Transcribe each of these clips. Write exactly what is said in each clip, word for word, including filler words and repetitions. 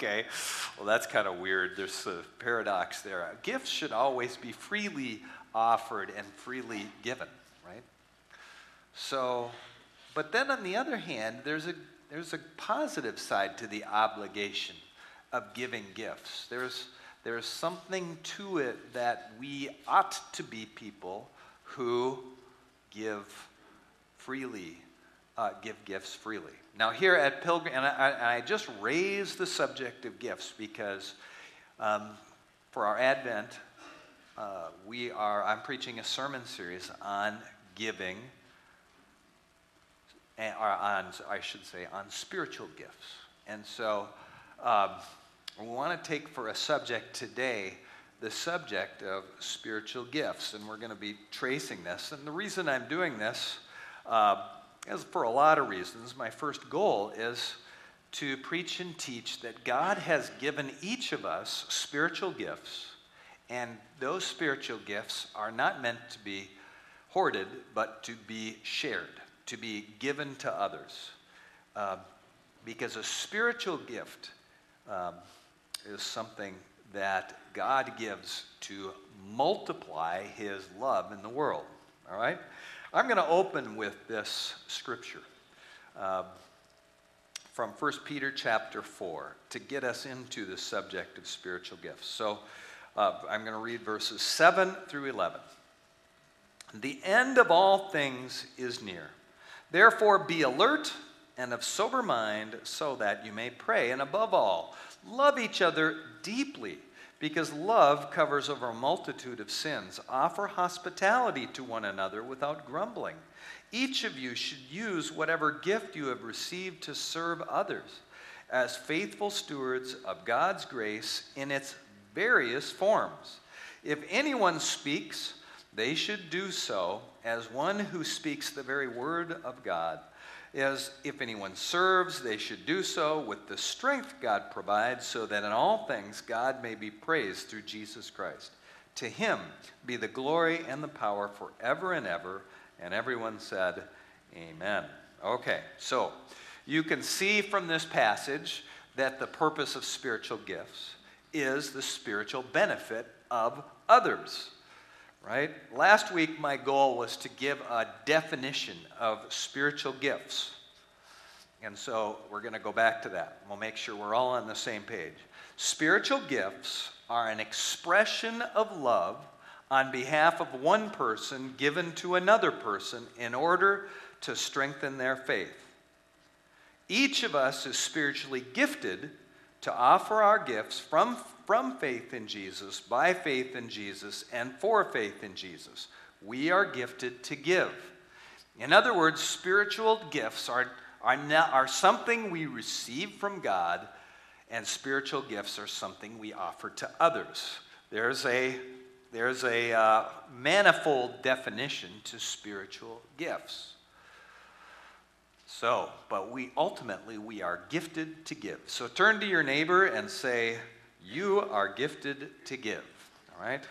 Okay, well, that's kind of weird. There's a paradox there. Gifts should always be freely offered and freely given, right? So, but then on the other hand, there's a there's a positive side to the obligation of giving gifts. There's there's something to it that we ought to be people who give freely, uh, give gifts freely. Now here at Pilgrim, and I, I just raised the subject of gifts because um, for our Advent, uh, we are, I'm preaching a sermon series on giving, or on, I should say, on spiritual gifts. And so um, we want to take for a subject today the subject of spiritual gifts, and we're going to be tracing this. And the reason I'm doing this uh, is for a lot of reasons. My first goal is to preach and teach that God has given each of us spiritual gifts, and those spiritual gifts are not meant to be hoarded, but to be shared, to be given to others. Uh, because a spiritual gift um, is something that God gives to multiply his love in the world, all right? I'm going to open with this scripture uh, from First Peter chapter four to get us into the subject of spiritual gifts. So uh, I'm going to read verses seven through eleven. The end of all things is near. Therefore be alert and of sober mind so that you may pray. And above all, love each other deeply, because love covers over a multitude of sins. Offer hospitality to one another without grumbling. Each of you should use whatever gift you have received to serve others as faithful stewards of God's grace in its various forms. If anyone speaks, they should do so as one who speaks the very word of God. As if anyone serves, they should do so with the strength God provides, so that in all things God may be praised through Jesus Christ. To him be the glory and the power forever and ever. And everyone said, amen. Okay, so you can see from this passage that the purpose of spiritual gifts is the spiritual benefit of others. Right? Last week, my goal was to give a definition of spiritual gifts. And so we're going to go back to that. We'll make sure we're all on the same page. Spiritual gifts are an expression of love on behalf of one person given to another person in order to strengthen their faith. Each of us is spiritually gifted to offer our gifts from From faith in Jesus, by faith in Jesus, and for faith in Jesus. We are gifted to give. In other words, spiritual gifts are, are, not, are something we receive from God, and spiritual gifts are something we offer to others. There's a, there's a uh, manifold definition to spiritual gifts. So, but we ultimately, we are gifted to give. So turn to your neighbor and say, you are gifted to give, all right?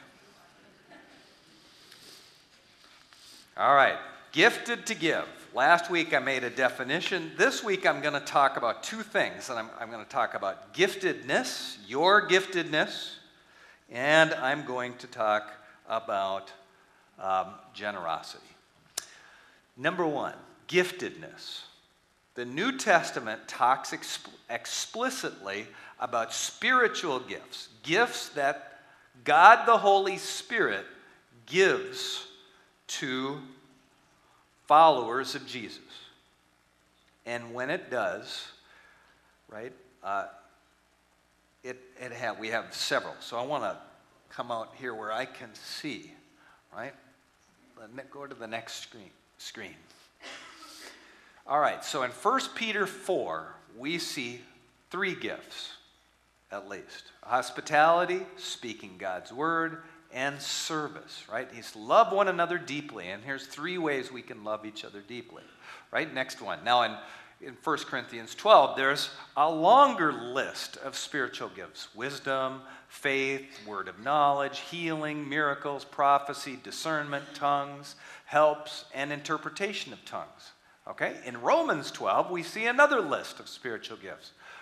All right, gifted to give. Last week I made a definition. This week I'm going to talk about two things. And I'm, I'm going to talk about giftedness, your giftedness, and I'm going to talk about um, generosity. Number one, giftedness. The New Testament talks exp- explicitly about spiritual gifts, gifts that God the Holy Spirit gives to followers of Jesus. And when it does, right, uh, it, it have, we have several. So I want to come out here where I can see, right? Let me go to the next screen. screen. All right, so in First Peter four, we see three gifts, at least. Hospitality, speaking God's word, and service, right? He's love one another deeply, and here's three ways we can love each other deeply, right? Next one. Now, in, in First Corinthians twelve, there's a longer list of spiritual gifts: wisdom, faith, word of knowledge, healing, miracles, prophecy, discernment, tongues, helps, and interpretation of tongues. Okay? In Romans twelve, we see another list of spiritual gifts: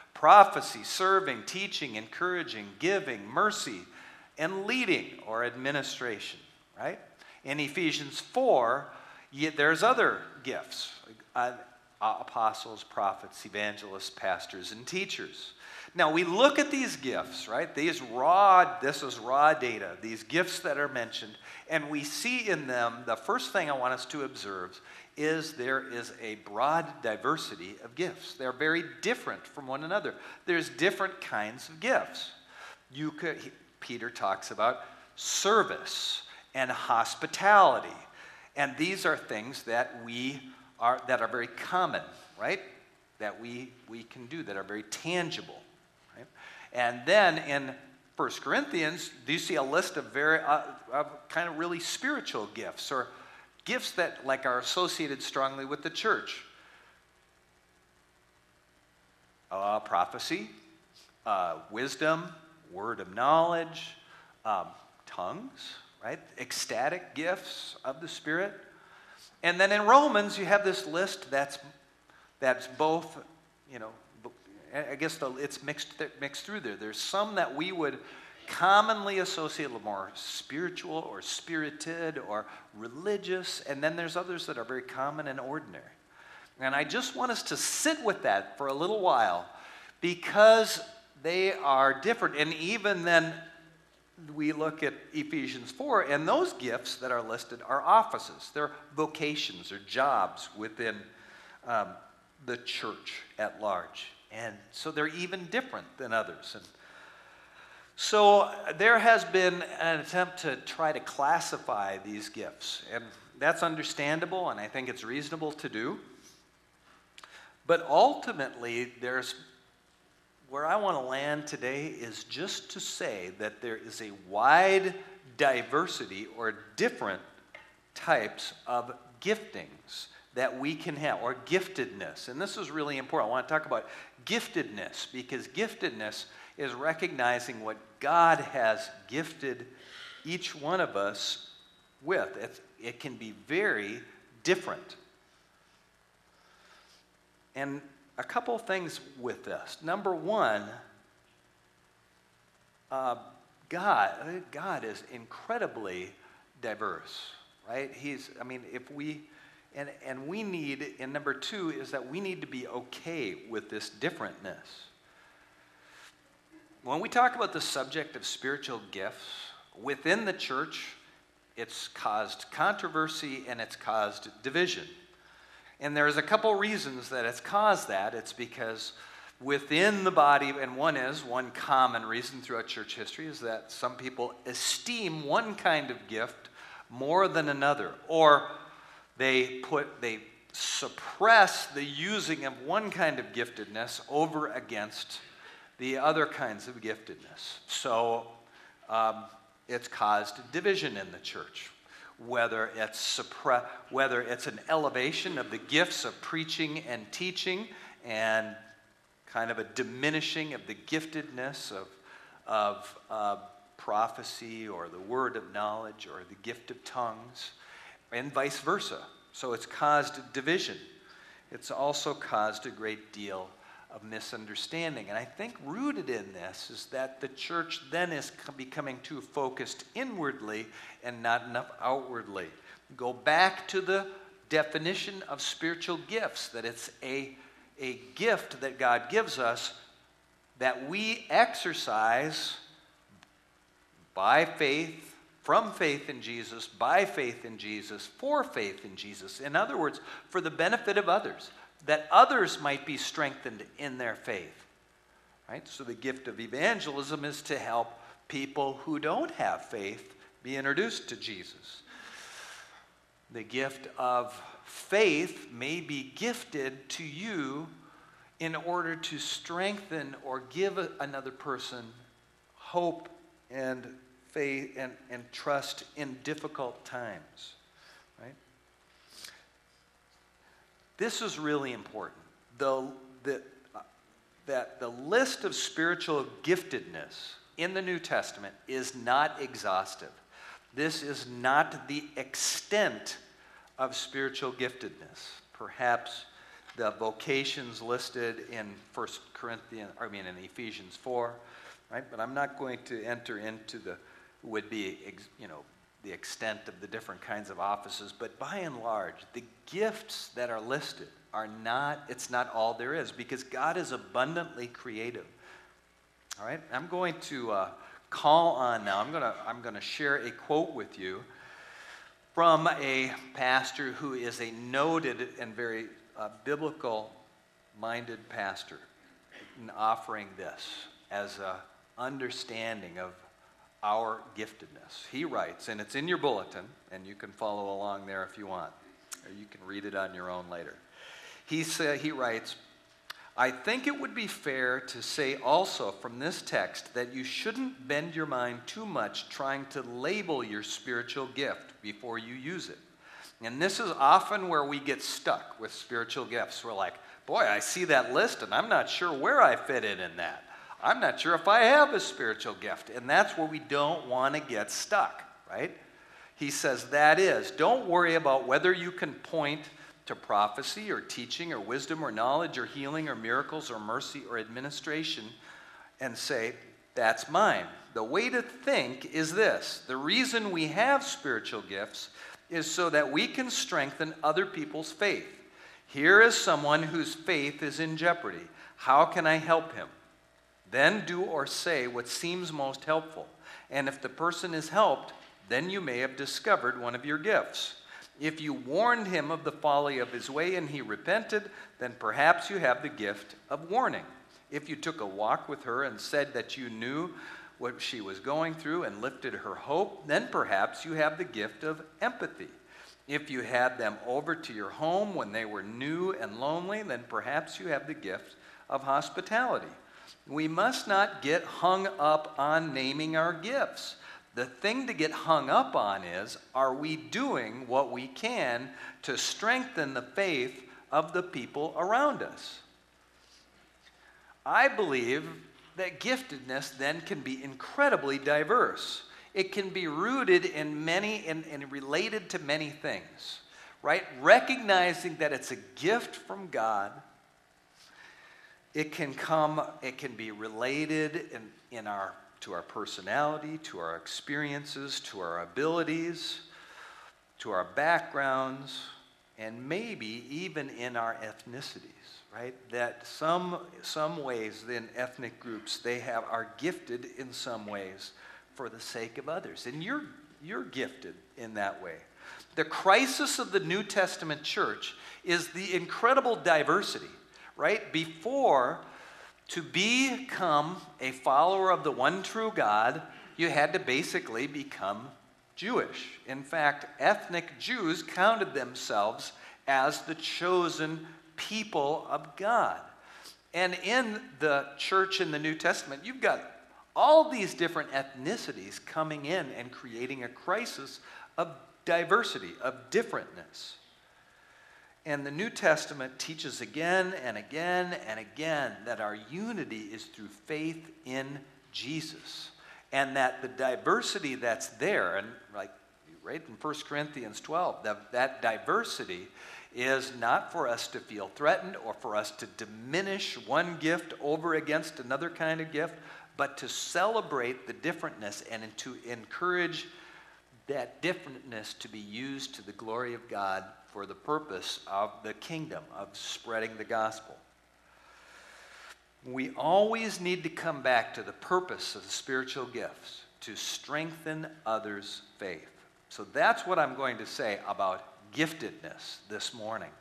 prophecy, serving, teaching, encouraging, giving, mercy, and leading or administration, right? In Ephesians four, there's other gifts, uh, apostles, prophets, evangelists, pastors, and teachers. Now, we look at these gifts, right? These raw, this is raw data, these gifts that are mentioned, and we see in them, the first thing I want us to observe is there is a broad diversity of gifts. They're very different from one another. There's different kinds of gifts. You could, Peter talks about service and hospitality. And these are things that we are that are very common, right? That we we can do, that are very tangible, right? And then in First Corinthians, do you see a list of very uh, of kind of really spiritual gifts, or gifts that like are associated strongly with the church? Uh, prophecy, uh, wisdom, word of knowledge, um, tongues, right? Ecstatic gifts of the Spirit. And then in Romans, you have this list that's that's both, you know, I guess the, it's mixed mixed through there. There's some that we would commonly associate with more spiritual or spirited or religious, and then there's others that are very common and ordinary. And I just want us to sit with that for a little while because they are different. And even then, we look at Ephesians four, and those gifts that are listed are offices. They're vocations or jobs within um, the church at large. And so they're even different than others. And so there has been an attempt to try to classify these gifts. And that's understandable, and I think it's reasonable to do. But ultimately, there's where I want to land today is just to say that there is a wide diversity or different types of giftings that we can have, or giftedness. And this is really important. I want to talk about giftedness, because giftedness is recognizing what God has gifted each one of us with. It, it can be very different. And a couple things with this. Number one, uh, God, God is incredibly diverse, right? He's, I mean, if we, and, and we need, and number two is that we need to be okay with this differentness. When we talk about the subject of spiritual gifts, within the church, it's caused controversy and it's caused division. And there's a couple reasons that it's caused that. It's because within the body, and one is, one common reason throughout church history is that some people esteem one kind of gift more than another. Or they put, they suppress the using of one kind of giftedness over against the other kinds of giftedness. So um, it's caused division in the church. Whether it's suppre- whether it's an elevation of the gifts of preaching and teaching, and kind of a diminishing of the giftedness of of uh, prophecy or the word of knowledge or the gift of tongues, and vice versa. So it's caused division. It's also caused a great deal of misunderstanding. And I think rooted in this is that the church then is becoming too focused inwardly and not enough outwardly. Go back to the definition of spiritual gifts, that it's a, a gift that God gives us that we exercise by faith, from faith in Jesus, by faith in Jesus, for faith in Jesus. In other words, for the benefit of others, that others might be strengthened in their faith, right? So the gift of evangelism is to help people who don't have faith be introduced to Jesus. The gift of faith may be gifted to you in order to strengthen or give another person hope and faith and, and trust in difficult times, right? This is really important. The, the, uh, that the list of spiritual giftedness in the New Testament is not exhaustive. This is not the extent of spiritual giftedness. Perhaps the vocations listed in First Corinthians, I mean in Ephesians four, right? But I'm not going to enter into the, would be, you know, the extent of the different kinds of offices, but by and large, the gifts that are listed are not, it's not all there is, because God is abundantly creative. All right, I'm going to uh, call on now, I'm going to I'm going to share a quote with you from a pastor who is a noted and very uh, biblical-minded pastor, in offering this as an understanding of our giftedness. He writes, and it's in your bulletin, and you can follow along there if you want, or you can read it on your own later. He sa- he writes, I think it would be fair to say also from this text that you shouldn't bend your mind too much trying to label your spiritual gift before you use it. And this is often where we get stuck with spiritual gifts. We're like, boy, I see that list and I'm not sure where I fit in in that. I'm not sure if I have a spiritual gift. And that's where we don't want to get stuck, right? He says that is, don't worry about whether you can point to prophecy or teaching or wisdom or knowledge or healing or miracles or mercy or administration and say, that's mine. The way to think is this. The reason we have spiritual gifts is so that we can strengthen other people's faith. Here is someone whose faith is in jeopardy. How can I help him? Then do or say what seems most helpful. And if the person is helped, then you may have discovered one of your gifts. If you warned him of the folly of his way and he repented, then perhaps you have the gift of warning. If you took a walk with her and said that you knew what she was going through and lifted her hope, then perhaps you have the gift of empathy. If you had them over to your home when they were new and lonely, then perhaps you have the gift of hospitality. We must not get hung up on naming our gifts. The thing to get hung up on is, are we doing what we can to strengthen the faith of the people around us? I believe that giftedness then can be incredibly diverse. It can be rooted in many and, and related to many things, right? Recognizing that it's a gift from God. It can come, it can be related in, in our, to our personality, to our experiences, to our abilities, to our backgrounds, and maybe even in our ethnicities, right? That some, some ways in ethnic groups, they have, are gifted in some ways for the sake of others. And you're, you're gifted in that way. The crisis of the New Testament church is the incredible diversity. Right? Before, to become a follower of the one true God, you had to basically become Jewish. In fact, ethnic Jews counted themselves as the chosen people of God. And in the church in the New Testament, you've got all these different ethnicities coming in and creating a crisis of diversity, of differentness. And the New Testament teaches again and again and again that our unity is through faith in Jesus. And that the diversity that's there, and like right in First Corinthians twelve, that, that diversity is not for us to feel threatened or for us to diminish one gift over against another kind of gift, but to celebrate the differentness and to encourage that differentness to be used to the glory of God for the purpose of the kingdom, of spreading the gospel. We always need to come back to the purpose of the spiritual gifts, to strengthen others' faith. So that's what I'm going to say about giftedness this morning.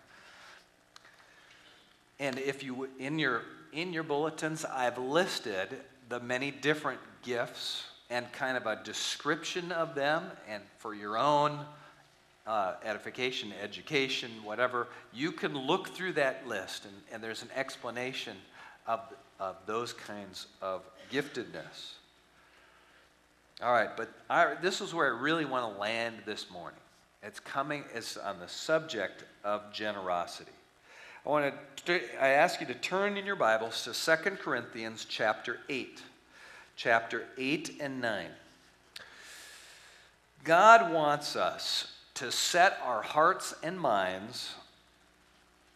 And if you, in your, in your bulletins, I've listed the many different gifts and kind of a description of them, and for your own uh, edification, education, whatever, you can look through that list, and, and there's an explanation of, of those kinds of giftedness. All right, but I, this is where I really want to land this morning. It's coming, it's on the subject of generosity. I want to, I ask you to turn in your Bibles to Second Corinthians chapter eight. Chapter eight and nine. God wants us to set our hearts and minds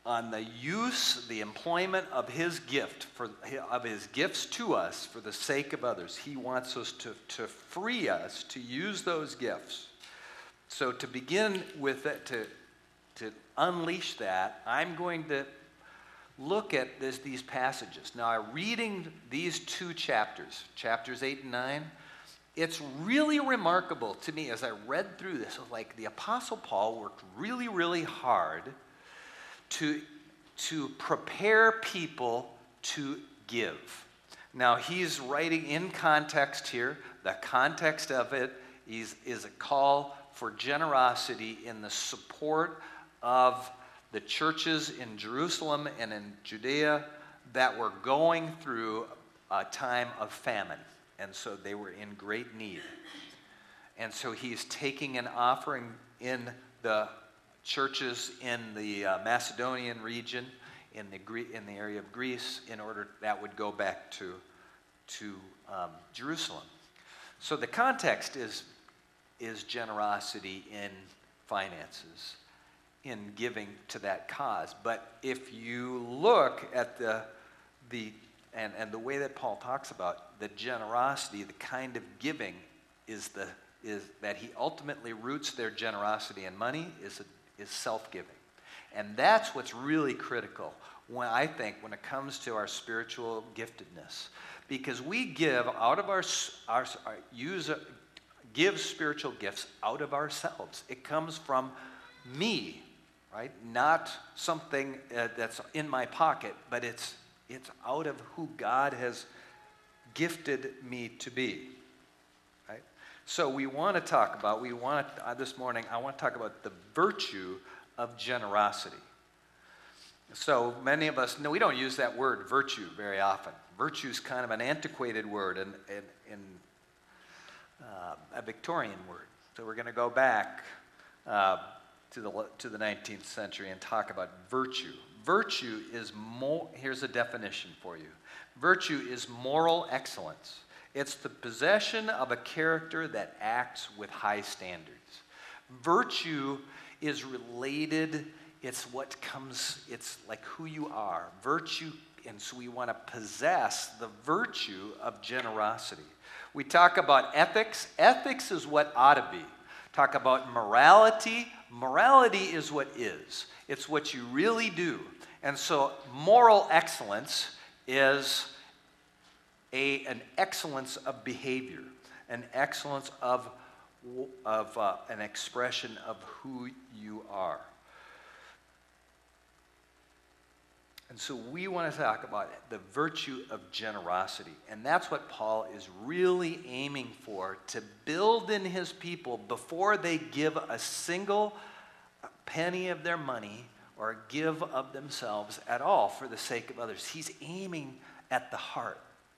on the use, the employment of his gift, for, of his gifts to us for the sake of others. He wants us to, to free us to use those gifts. So to begin with it, to, to unleash that, I'm going to look at this, these passages. Now, reading these two chapters, chapters eight and nine, it's really remarkable to me as I read through this. It was like the Apostle Paul worked really, really hard to, to prepare people to give. Now, he's writing in context here. The context of it is, is a call for generosity in the support of the churches in Jerusalem and in Judea that were going through a time of famine. And so they were in great need. And so he's taking an offering in the churches in the uh, Macedonian region, in the Gre- in the area of Greece, in order that would go back to, to um, Jerusalem. So the context is, is generosity in finances, in giving to that cause. But if you look at the the and, and the way that Paul talks about the generosity, the kind of giving is the is that he ultimately roots their generosity in money is a, is self-giving. And that's what's really critical when I think when it comes to our spiritual giftedness. Because we give out of our, our, our use give spiritual gifts out of ourselves. It comes from me. Right? Not something uh, that's in my pocket, but it's it's out of who God has gifted me to be. Right? So we want to talk about, we want to, uh, this morning, I want to talk about the virtue of generosity. So many of us, no, we don't use that word virtue very often. Virtue is kind of an antiquated word and, and, and uh, a Victorian word. So we're going to go back uh, to the to the nineteenth century and talk about virtue. Virtue is more, here's a definition for you. Virtue is moral excellence. It's the possession of a character that acts with high standards. Virtue is related, it's what comes, it's like who you are. Virtue, and so we want to possess the virtue of generosity. We talk about ethics. Ethics is what ought to be. Talk about morality. Morality is what is. It's what you really do. And so moral excellence is a, an excellence of behavior, an excellence of, of uh, an expression of who you are. And so we want to talk about the virtue of generosity. And that's what Paul is really aiming for, to build in his people before they give a single penny of their money or give of themselves at all for the sake of others. He's aiming at the heart.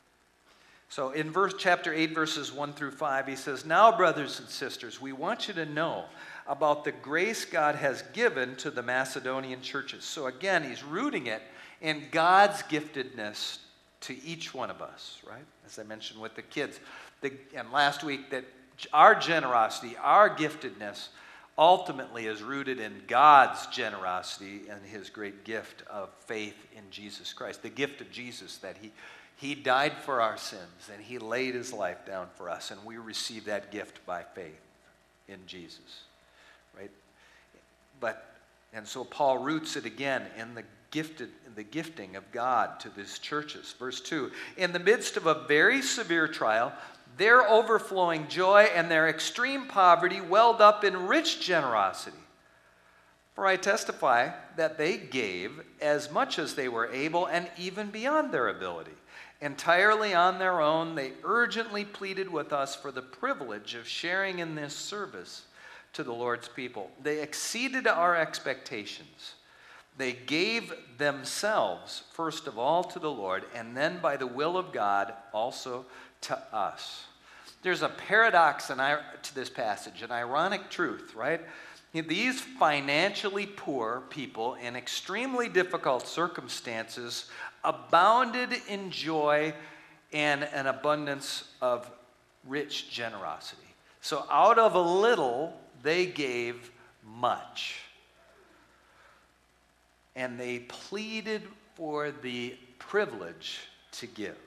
So in verse chapter eight, verses one through five, he says, "Now, brothers and sisters, we want you to know about the grace God has given to the Macedonian churches." So again, he's rooting it in God's giftedness to each one of us, right? As I mentioned with the kids. The, and last week, that our generosity, our giftedness, ultimately is rooted in God's generosity and his great gift of faith in Jesus Christ. The gift of Jesus, that he, he died for our sins and he laid his life down for us, and we receive that gift by faith in Jesus, right? But, and so Paul roots it again in the gifted, the gifting of God to these churches. Verse two, "In the midst of a very severe trial, their overflowing joy and their extreme poverty welled up in rich generosity. For I testify that they gave as much as they were able and even beyond their ability. Entirely on their own, they urgently pleaded with us for the privilege of sharing in this service to the Lord's people. They exceeded our expectations. They gave themselves, first of all, to the Lord, and then by the will of God, also to us." There's a paradox in, to this passage, an ironic truth, right? These financially poor people in extremely difficult circumstances abounded in joy and an abundance of rich generosity. So out of a little, they gave much. and they pleaded for the privilege to give.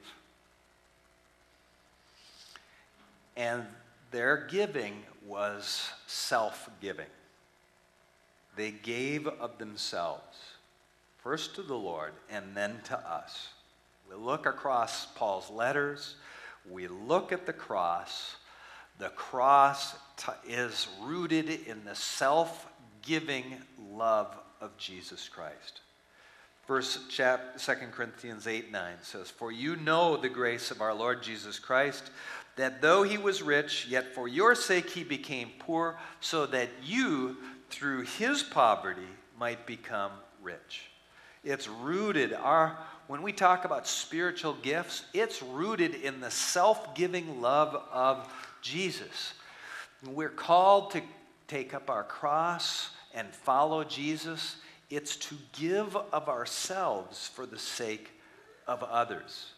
And their giving was self-giving. They gave of themselves, first to the Lord and then to us. We look across Paul's letters, we look at the cross. The cross t- is rooted in the self-giving love of Jesus Christ. Verse chap, Second Corinthians eight nine says, "For you know the grace of our Lord Jesus Christ, that though he was rich, yet for your sake he became poor, so that you, through his poverty, might become rich." It's rooted, our, when we talk about spiritual gifts, it's rooted in the self-giving love of Jesus. We're called to take up our cross and follow Jesus. It's to give of ourselves for the sake of others.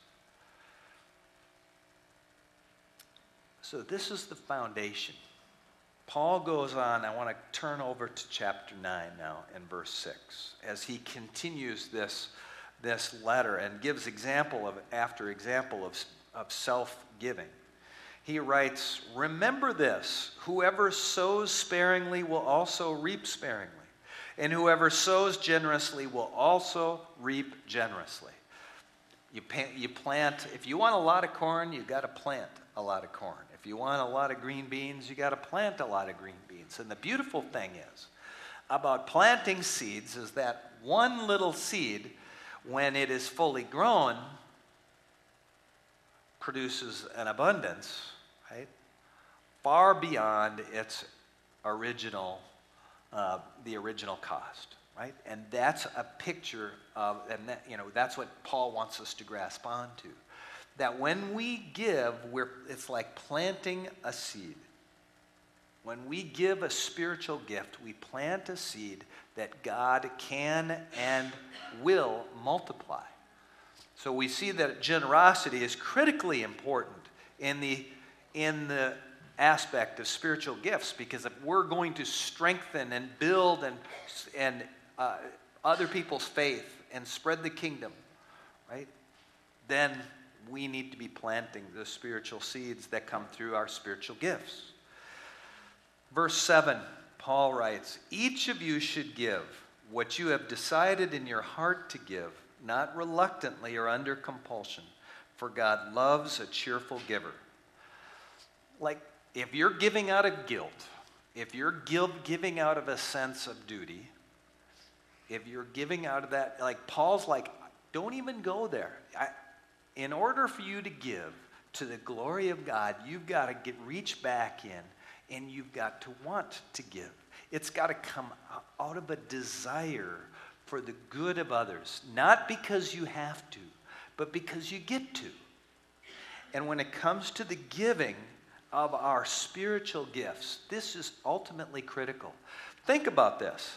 So this is the foundation. Paul goes on, I want to turn over to chapter nine now in verse six, as he continues this, this letter and gives example of after example of, of self-giving. He writes, "Remember this, whoever sows sparingly will also reap sparingly, and whoever sows generously will also reap generously." You, you plant, if you want a lot of corn, you've got to plant a lot of corn. If you want a lot of green beans, you got to plant a lot of green beans. And the beautiful thing is about planting seeds is that one little seed, when it is fully grown, produces an abundance, right, far beyond its original, uh, the original cost, right? And that's a picture of, and that, you know, that's what Paul wants us to grasp onto. That when we give, we're, it's like planting a seed. When we give a spiritual gift, we plant a seed that God can and will multiply. So we see that generosity is critically important in the, in the aspect of spiritual gifts, because if we're going to strengthen and build and, and uh, other people's faith and spread the kingdom, right, then we need to be planting the spiritual seeds that come through our spiritual gifts. Verse seven, Paul writes, "Each of you should give what you have decided in your heart to give, not reluctantly or under compulsion, for God loves a cheerful giver." Like, if you're giving out of guilt, if you're giving out of a sense of duty, if you're giving out of that, like Paul's like, don't even go there. I, In order for you to give to the glory of God, you've got to get reach back in, and you've got to want to give. It's got to come out of a desire for the good of others, not because you have to, but because you get to. And when it comes to the giving of our spiritual gifts, this is ultimately critical. Think about this.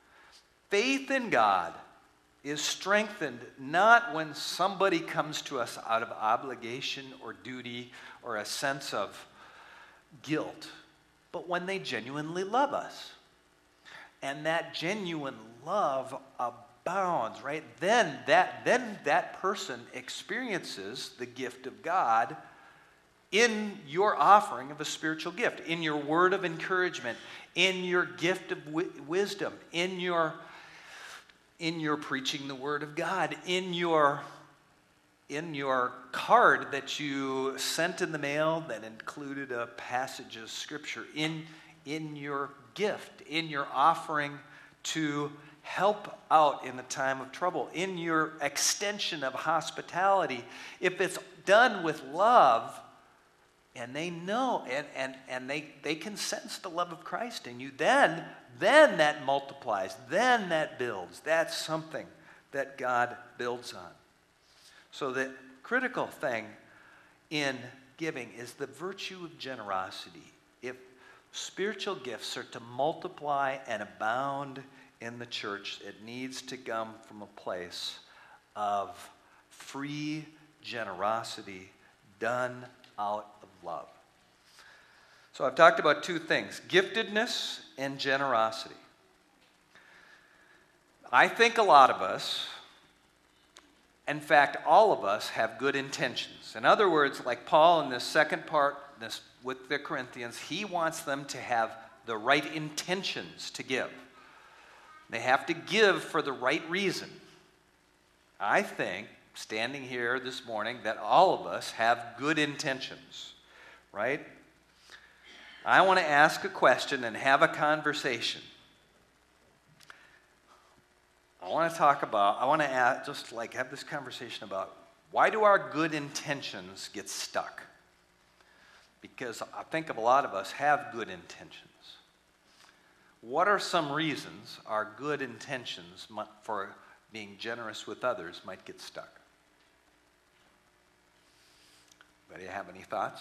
Faith in God is strengthened not when somebody comes to us out of obligation or duty or a sense of guilt, but when they genuinely love us. And that genuine love abounds, right? Then that, then that person experiences the gift of God in your offering of a spiritual gift, in your word of encouragement, in your gift of wi- wisdom, in your in your preaching the word of God, in your in your card that you sent in the mail that included a passage of scripture, in in your gift, in your offering to help out in a time of trouble, in your extension of hospitality. If it's done with love, and they know, and, and, and they, they can sense the love of Christ in you, then Then that multiplies. Then that builds. That's something that God builds on. So the critical thing in giving is the virtue of generosity. If spiritual gifts are to multiply and abound in the church, it needs to come from a place of free generosity done out of love. So I've talked about two things, giftedness and generosity. I think a lot of us, in fact, all of us, have good intentions. In other words, like Paul in this second part this, with the Corinthians, he wants them to have the right intentions to give. They have to give for the right reason. I think, standing here this morning, that all of us have good intentions, right? I want to ask a question and have a conversation. I want to talk about, I want to ask, just like have this conversation about why do our good intentions get stuck? Because I think of a lot of us have good intentions. What are some reasons our good intentions for being generous with others might get stuck? Anybody have any thoughts?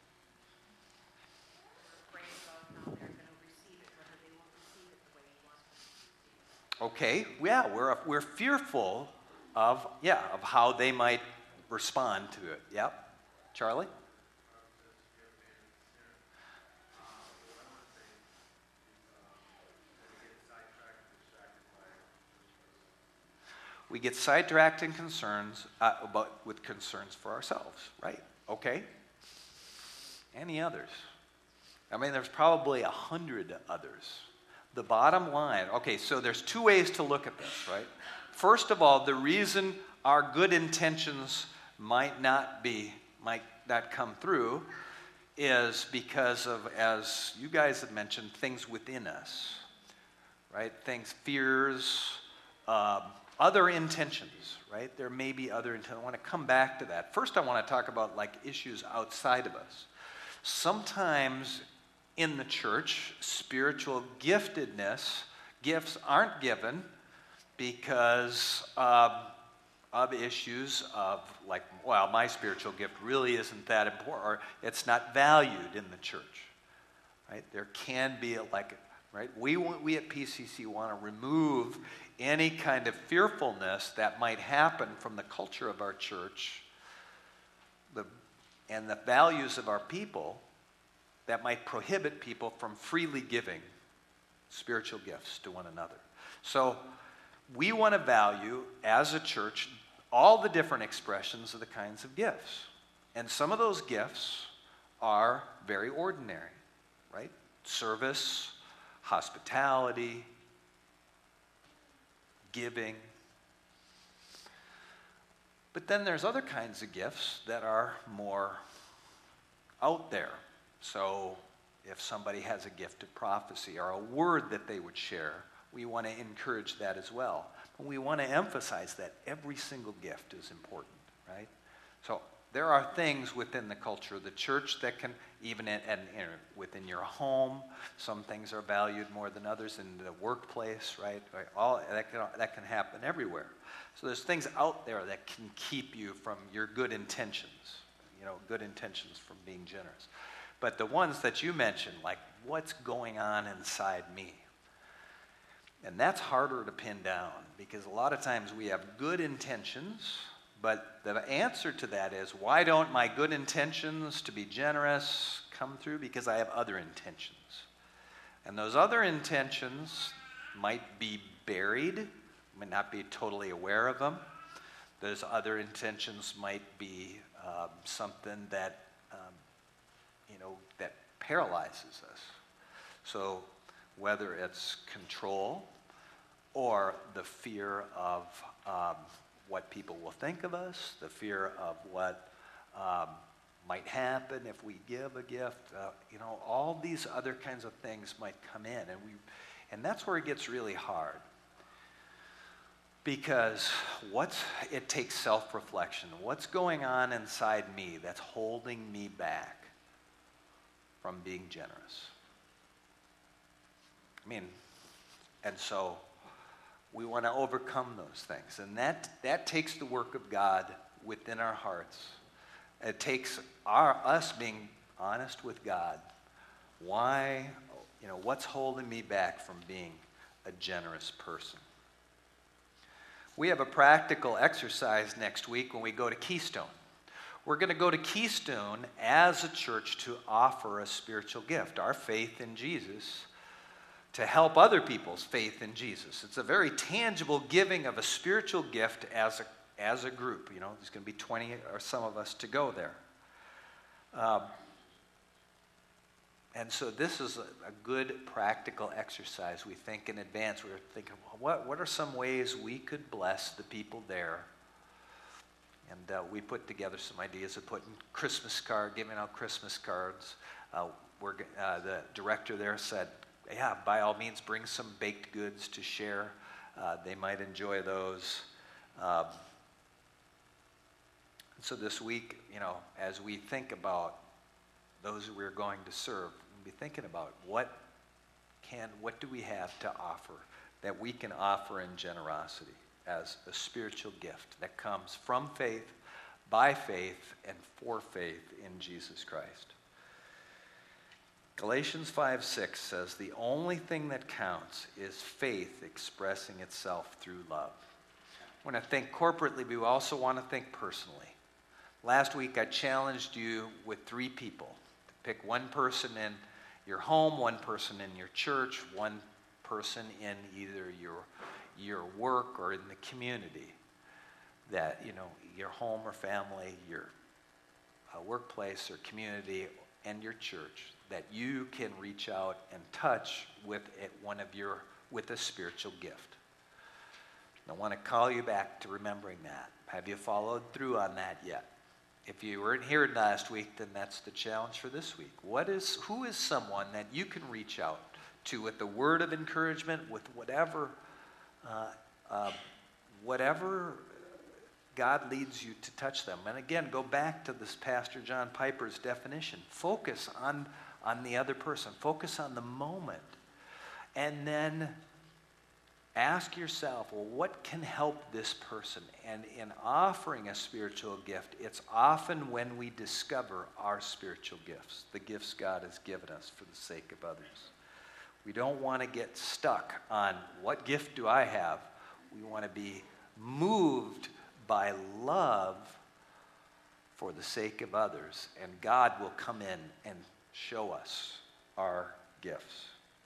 Okay, yeah, we're we're fearful of yeah of how they might respond to it. Yep, Charlie. We get sidetracked in concerns uh, about with concerns for ourselves, right? Okay. Any others? I mean, there's probably a hundred others. The bottom line, okay, so there's two ways to look at this, right? First of all, the reason our good intentions might not be, might not come through is because of, as you guys have mentioned, things within us, right? Things, fears, um, other intentions, right? There may be other intentions. I want to come back to that. First, I want to talk about like issues outside of us. Sometimes in the church, spiritual giftedness, gifts aren't given because um, of issues of like, well, my spiritual gift really isn't that important, or it's not valued in the church, right? There can be a, like, right? We we at P C C want to remove any kind of fearfulness that might happen from the culture of our church, the and the values of our people, that might prohibit people from freely giving spiritual gifts to one another. So we want to value, as a church, all the different expressions of the kinds of gifts. And some of those gifts are very ordinary, right? Service, hospitality, giving. But then there's other kinds of gifts that are more out there. So if somebody has a gift of prophecy or a word that they would share, we want to encourage that as well. But we want to emphasize that every single gift is important, right? So there are things within the culture of the church that can, even in, and, and within your home, some things are valued more than others in the workplace, right? All that can, that can happen everywhere. So there's things out there that can keep you from your good intentions, you know, good intentions from being generous. But the ones that you mentioned, like what's going on inside me, and that's harder to pin down because a lot of times we have good intentions, but the answer to that is, why don't my good intentions to be generous come through? Because I have other intentions. And those other intentions might be buried, might not be totally aware of them. Those other intentions might be um, something that um, you know, that paralyzes us. So whether it's control or the fear of um, what people will think of us, the fear of what um, might happen if we give a gift, uh, you know, all these other kinds of things might come in, and we, and that's where it gets really hard. Because what's, it takes self-reflection. What's going on inside me that's holding me back from being generous? I mean, and so we want to overcome those things. And that, that takes the work of God within our hearts. It takes our, us being honest with God. Why, you know, what's holding me back from being a generous person? We have a practical exercise next week when we go to Keystone. We're going to go to Keystone as a church to offer a spiritual gift. Our faith in Jesus to help other people's faith in Jesus. It's a very tangible giving of a spiritual gift as a, as a group. You know, there's going to be twenty or some of us to go there. Um, and so this is a, a good practical exercise. We think in advance. We were thinking, well, what, what are some ways we could bless the people there? And uh, we put together some ideas of putting Christmas card, giving out Christmas cards. Uh, we're, uh, the director there said, yeah, by all means, bring some baked goods to share. Uh, they might enjoy those. Um, so this week, you know, as we think about those that we're going to serve, we'll be thinking about what can, what do we have to offer that we can offer in generosity as a spiritual gift that comes from faith, by faith, and for faith in Jesus Christ. Galatians five six says, the only thing that counts is faith expressing itself through love. When I think corporately, we also want to think personally. Last week, I challenged you with three people. To pick one person in your home, one person in your church, one person in either your, your work or in the community. That, you know, your home or family, your uh, workplace or community, and your church, that you can reach out and touch with it, one of your, with a spiritual gift. I want to call you back to remembering that. Have you followed through on that yet? If you weren't here last week, then that's the challenge for this week. What is, who is someone that you can reach out to with the word of encouragement, with whatever, uh, uh, whatever God leads you to touch them? And again, go back to this Pastor John Piper's definition. Focus on, on the other person. Focus on the moment. And then ask yourself, well, what can help this person? And in offering a spiritual gift, it's often when we discover our spiritual gifts, the gifts God has given us for the sake of others. We don't want to get stuck on what gift do I have. We want to be moved by love for the sake of others, and God will come in and show us our gifts.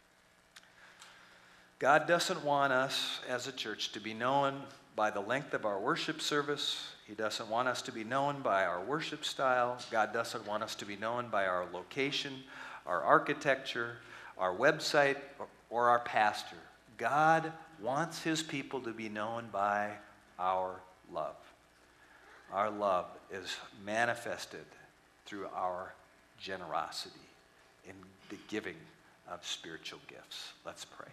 God doesn't want us as a church to be known by the length of our worship service. He doesn't want us to be known by our worship style. God doesn't want us to be known by our location, our architecture, our website, or, or our pastor. God wants his people to be known by our love. Our love is manifested through our generosity in the giving of spiritual gifts. Let's pray.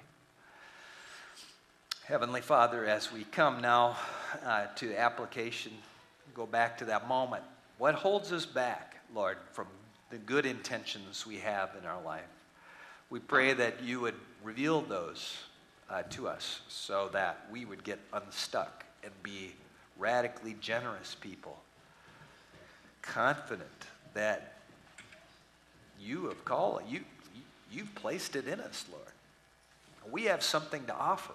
Heavenly Father, as we come now uh, to application, go back to that moment. What holds us back, Lord, from the good intentions we have in our life? We pray that you would reveal those uh, to us so that we would get unstuck and be radically generous people, confident that you have called, you, you, you've placed it in us, Lord. We have something to offer.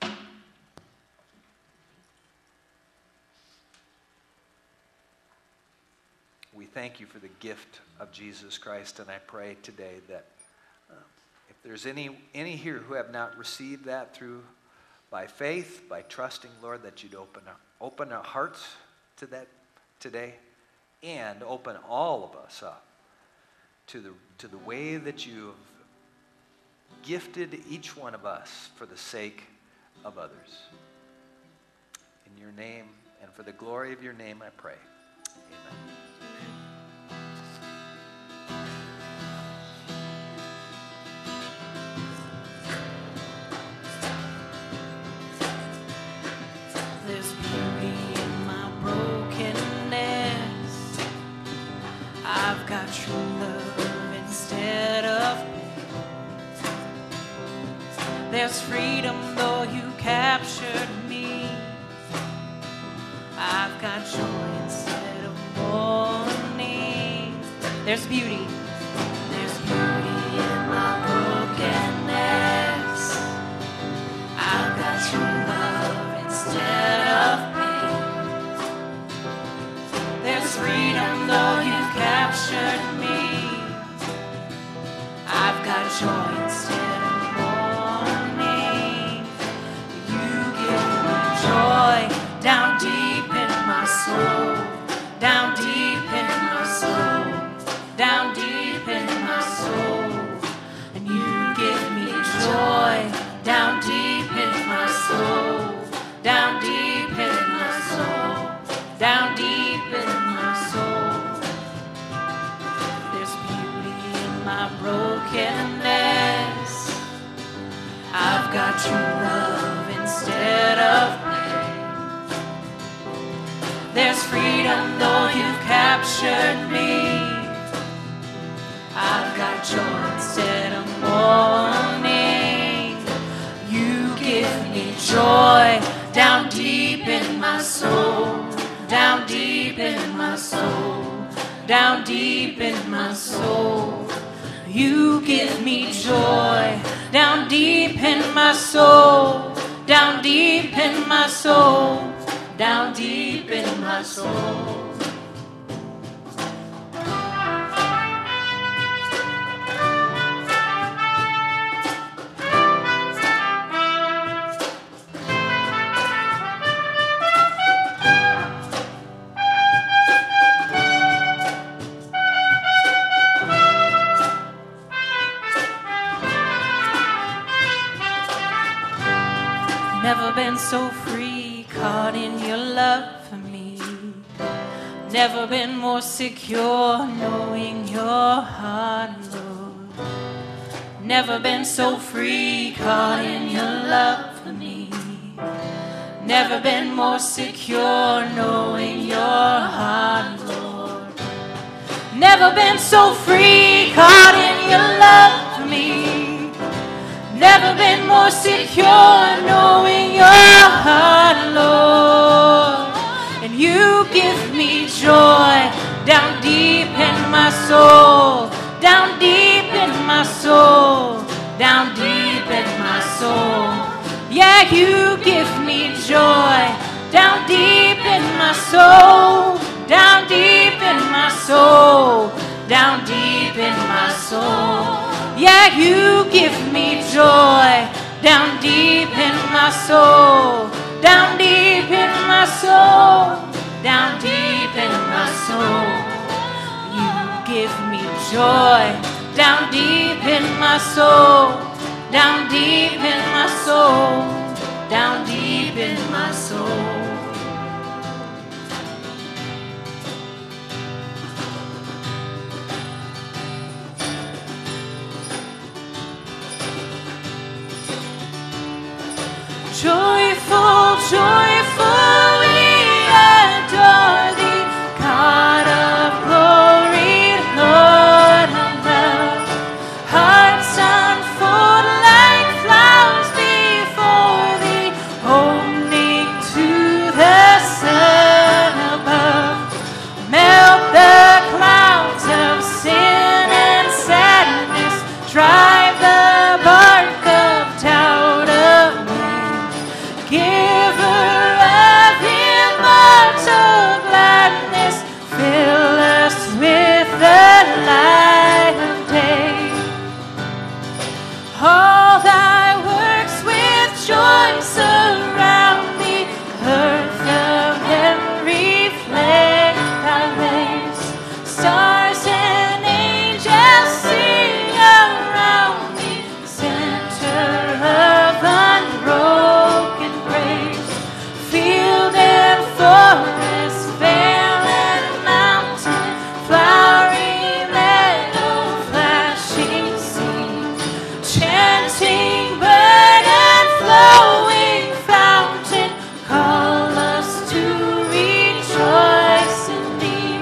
We thank you for the gift of Jesus Christ, and I pray today that uh, if there's any any here who have not received that through by faith, by trusting, Lord, that you'd open our, open our hearts to that today, and open all of us up to the to the way that you have gifted each one of us for the sake of others. In your name and for the glory of your name, I pray. Amen. There's beauty in my brokenness. I've got true love instead of pain. There's freedom though you captured me. I've got joy instead of mourning. There's beauty. There's beauty in my brokenness. I've got true love instead of pain. There's freedom though you've captured me. I've got joy instead of mourning. my brokenness. I've got true love instead of pain. There's freedom though you've captured me. I've got joy instead of mourning. You give me joy down deep in my soul, down deep in my soul, down deep in my soul. You give me joy down deep in my soul, down deep in my soul, down deep in my soul. Never been so free, caught in your love for me. Never been more secure, knowing your heart, Lord. Never been so free, caught in your love for me. Never been more secure, knowing your heart, Lord. Never been so free, caught in your love for me. Never been more secure, knowing your heart, Lord. And you give me joy down deep in my soul, down deep in my soul, down deep in my soul. Yeah, you give me joy down deep in my soul, down deep in my soul, down deep in my soul. Yeah, you give me joy down deep in my soul, down deep in my soul, down deep in my soul. You give me joy down deep in my soul, down deep in my soul, down deep in my soul. Joyful, joyful, we adore thee, God of glory, Lord of love. Hearts unfold like flowers before thee, opening to the sun above. Melt the clouds of sin and sadness, drive the bark of doubt away. Giver of immortal gladness, fill us with the light of day. All thy works with joy surround thee, earth of heaven reflect thy ways. Stars and angels sing around thee, center of unbroken praise. Field and forest, vale and mountain, flowery meadow, flashing sea, chanting bird and flowing fountain, call us to rejoice in thee.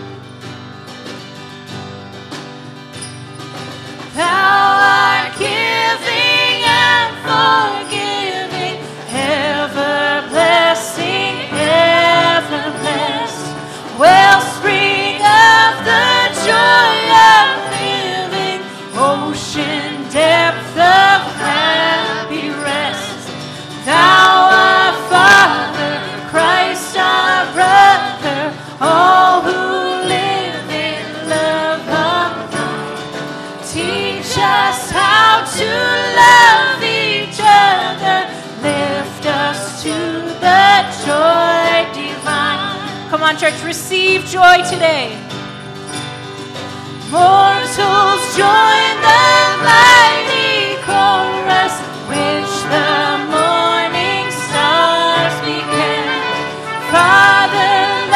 Thou art giving and forgiving, ever blessing, ever blessed, wellspring of the joy of living, ocean depth of happy rest. Thou our Father, Christ our brother, all who live in love abide. Teach us how to love each other, lift us to the joy divine. Come on, church, receive joy today. More